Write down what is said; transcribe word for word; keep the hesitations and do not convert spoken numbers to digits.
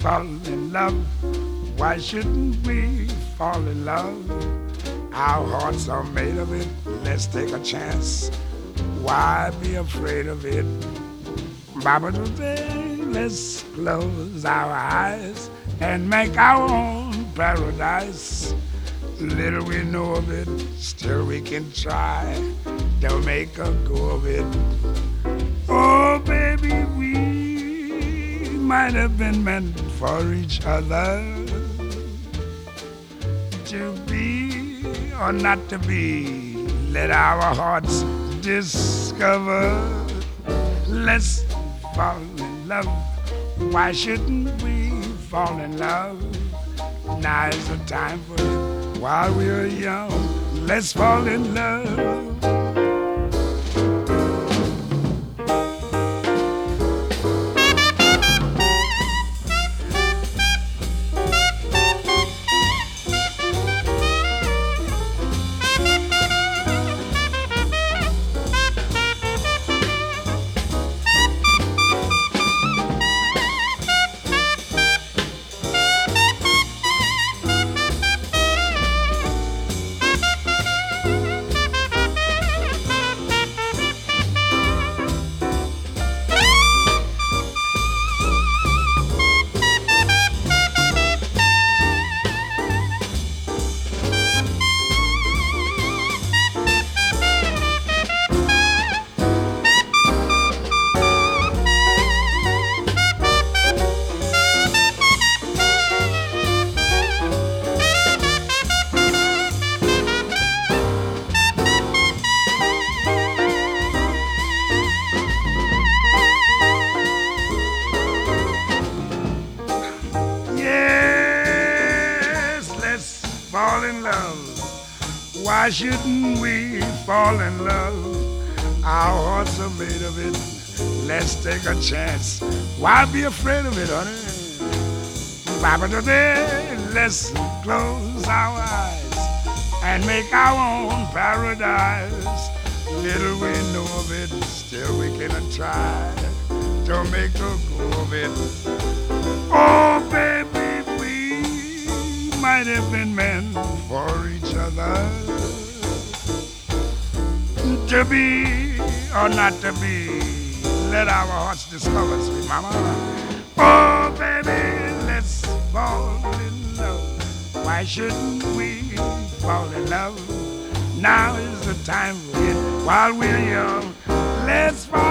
fall in love. Why shouldn't we fall in love? Our hearts are made of it. Let's take a chance. Why be afraid of it? Baba today, let's close our eyes and make our own paradise. Little we know of it, still we can try to make a go of it. Oh, baby, we might have been meant for each other, to be or not to be. Let our hearts discover. Let's fall in love. Why shouldn't we fall in love? Now is the time for it. While we're young, let's fall in love. Fall in love. Why shouldn't we fall in love? Our hearts are made of it. Let's take a chance. Why be afraid of it, honey? Baba today, let's close our eyes and make our own paradise. Little we know of it, still we can try to make a go of it. Oh, baby, might have been meant for each other, to be or not to be. Let our hearts discover, sweet mama. Oh, baby, let's fall in love. Why shouldn't we fall in love? Now is the time for it while we're young. Let's fall